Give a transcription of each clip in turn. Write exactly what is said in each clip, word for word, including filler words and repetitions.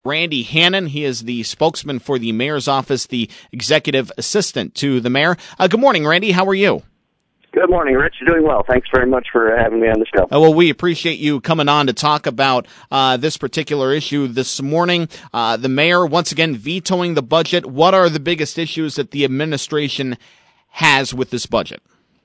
Randy Hannon. He is the spokesman for the mayor's office, the executive assistant to the mayor. Uh, good morning, Randy. How are you? Good morning, Rich. You're doing well. Thanks very much for having me on the show. Uh, well, we appreciate you coming on to talk about uh, this particular issue this morning. Uh, the mayor, once again, vetoing the budget. What are the biggest issues that the administration has with this budget?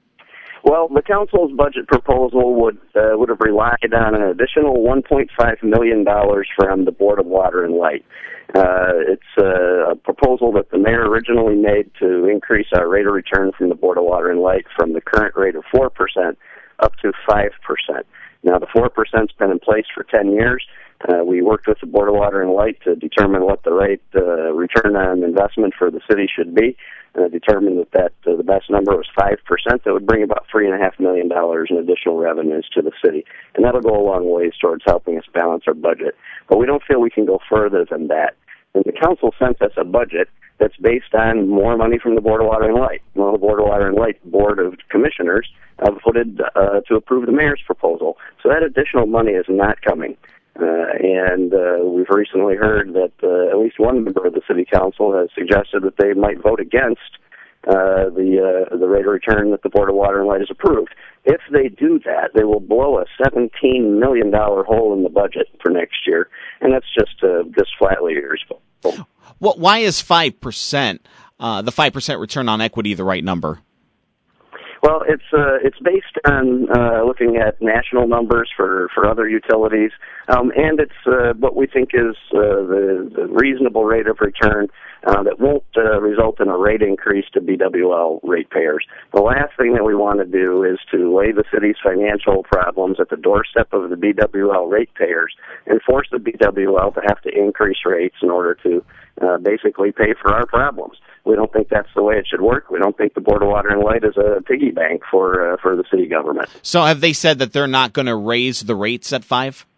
Well, the council's budget proposal would uh, would have relied on an additional one point five million dollars from the Board of Water and Light. Uh, it's uh, a proposal that the mayor originally made to increase our rate of return from the Board of Water and Light from the current rate of four percent up to five percent. Now, the four percent has been in place for ten years. Uh, we worked with the Board of Water and Light to determine what the rate uh, return on investment for the city should be. Uh, determined that, that uh, the best number was five percent. That would bring about three point five million dollars in additional revenues to the city. And that'll go a long ways towards helping us balance our budget. But we don't feel we can go further than that. And the council sent us a budget that's based on more money from the Board of Water and Light. Well, the Board of Water and Light Board of Commissioners uh, voted uh, to approve the mayor's proposal. So that additional money is not coming. Uh, and uh, we've recently heard that uh, at least one member of the city council has suggested that they might vote against uh, the uh, the rate of return that the Board of Water and Light has approved. If they do that, they will blow a seventeen million dollars hole in the budget for next year, and that's just uh, just flatly irresponsible. Well, why is five percent, uh, the five percent return on equity, the right number? Well, it's uh, it's based on uh, looking at national numbers for, for other utilities, um, and it's uh, what we think is uh, the, the reasonable rate of return uh, that won't uh, result in a rate increase to B W L ratepayers. The last thing that we want to do is to lay the city's financial problems at the doorstep of the B W L ratepayers and force the B W L to have to increase rates in order to uh, basically pay for our problems. We don't think that's the way it should work. We don't think the Board of Water and Light is a piggy bank for uh, for the city government. So have they said that they're not going to raise the rates at five?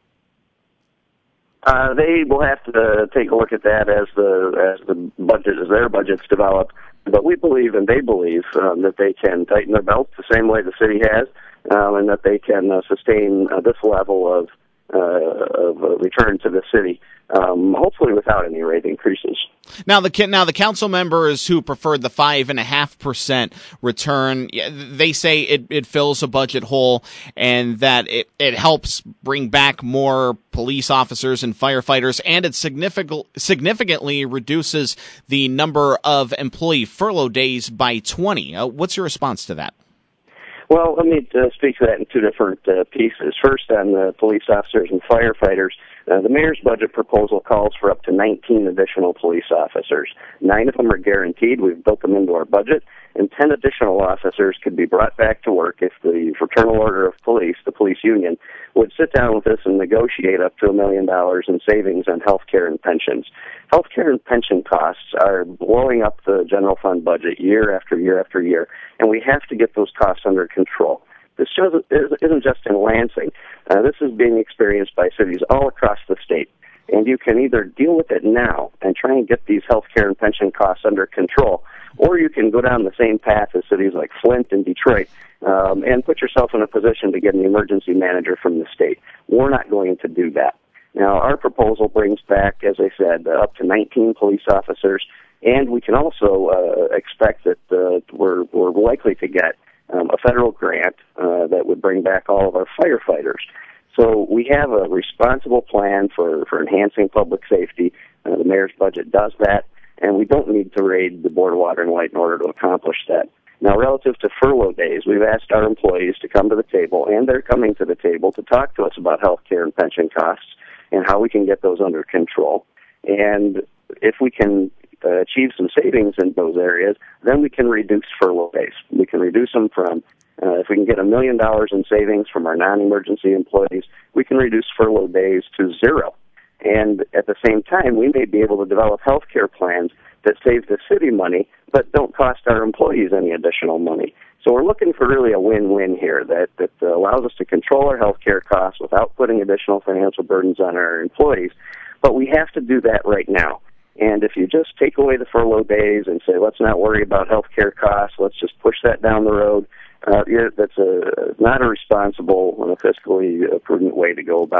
Uh, they will have to uh, take a look at that as the as the budget as their budgets develop. But we believe and they believe um, that they can tighten their belts the same way the city has, um, and that they can uh, sustain uh, this level of uh, of uh, return to the city. Um, hopefully without any rate increases. Now the now the council members who preferred the five and a half percent return, they say it, it fills a budget hole and that it, it helps bring back more police officers and firefighters, and it significant, significantly reduces the number of employee furlough days by twenty. Uh, what's your response to that? Well, let me uh, speak to that in two different uh, pieces. First, on the police officers and firefighters, uh, the mayor's budget proposal calls for up to nineteen additional police officers. Nine of them are guaranteed. We've built them into our budget, and ten additional officers could be brought back to work if the Fraternal Order of Police, the police union, would sit down with us and negotiate up to a million dollars in savings on health care and pensions. Health care and pension costs are blowing up the general fund budget year after year after year, and we have to get those costs under control. This isn't just in Lansing. Uh, this is being experienced by cities all across the state. And you can either deal with it now and try and get these health care and pension costs under control, or you can go down the same path as cities like Flint and Detroit um, and put yourself in a position to get an emergency manager from the state. We're not going to do that. Now, our proposal brings back, as I said, uh, up to nineteen police officers, and we can also uh, expect that uh, we're, we're likely to get um, a federal grant uh, that would bring back all of our firefighters. So we have a responsible plan for, for enhancing public safety. Uh, the mayor's budget does that, and we don't need to raid the Board of Water and Light in order to accomplish that. Now, relative to furlough days, we've asked our employees to come to the table, and they're coming to the table to talk to us about health care and pension costs and how we can get those under control. And if we can uh, achieve some savings in those areas, then we can reduce furlough days. We can reduce them from, uh, if we can get a million dollars in savings from our non-emergency employees, we can reduce furlough days to zero. And at the same time, we may be able to develop health care plans that save the city money, but don't cost our employees any additional money. So we're looking for really a win-win here that, that allows us to control our health care costs without putting additional financial burdens on our employees. But we have to do that right now. And if you just take away the furlough days and say, let's not worry about health care costs, let's just push that down the road, uh, that's a, not a responsible and a fiscally prudent way to go about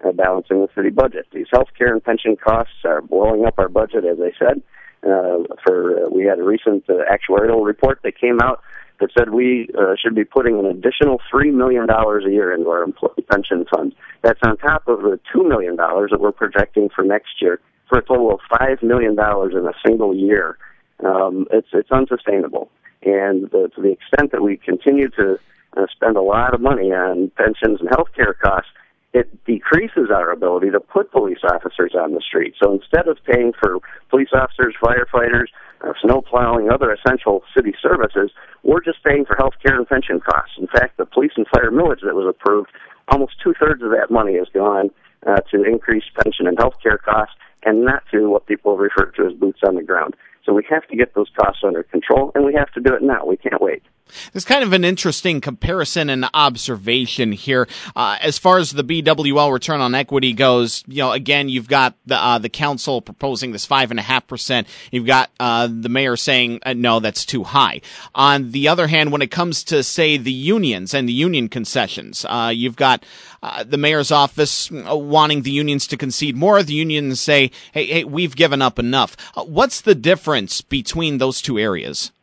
uh, balancing the city budget. These health care and pension costs are blowing up our budget, as I said. Uh, for uh, we had a recent uh, actuarial report that came out that said we uh, should be putting an additional three million dollars a year into our employee pension fund. That's on top of the two million dollars that we're projecting for next year, for a total of five million dollars in a single year. Um, it's, it's unsustainable. And uh, to the extent that we continue to uh, spend a lot of money on pensions and health care costs, it decreases our ability to put police officers on the street. So instead of paying for police officers, firefighters, uh, snow plowing, other essential city services, we're just paying for health care and pension costs. In fact, the police and fire millage that was approved, almost two-thirds of that money has gone uh, to increase pension and health care costs and not to what people refer to as boots on the ground. So we have to get those costs under control, and we have to do it now. We can't wait. There's kind of an interesting comparison and observation here. Uh, as far as the B W L return on equity goes, you know, again, you've got the uh, the council proposing this five and a half percent. You've got uh, the mayor saying, uh, no, that's too high. On the other hand, when it comes to, say, the unions and the union concessions, uh, you've got uh, the mayor's office wanting the unions to concede more. The unions say, hey, hey, we've given up enough. Uh, what's the difference between those two areas?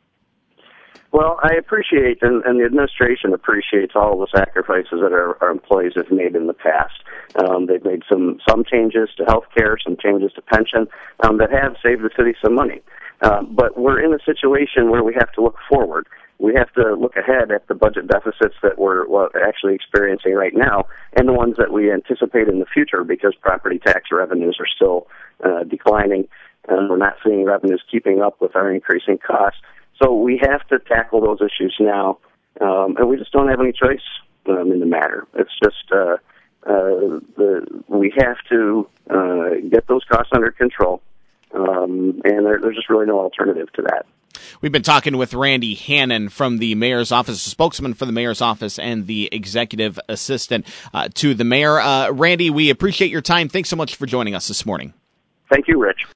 Well, I appreciate, and, and the administration appreciates all the sacrifices that our, our employees have made in the past. Um, they've made some, some changes to health care, some changes to pension, um, that have saved the city some money. Um, but we're in a situation where we have to look forward. We have to look ahead at the budget deficits that we're well, actually experiencing right now and the ones that we anticipate in the future, because property tax revenues are still uh, declining, and we're not seeing revenues keeping up with our increasing costs. So we have to tackle those issues now, um, and we just don't have any choice um, in the matter. It's just uh, uh, the, we have to uh, get those costs under control, um, and there, there's just really no alternative to that. We've been talking with Randy Hannon from the mayor's office, a spokesman for the mayor's office and the executive assistant uh, to the mayor. Uh, Randy, we appreciate your time. Thanks so much for joining us this morning. Thank you, Rich.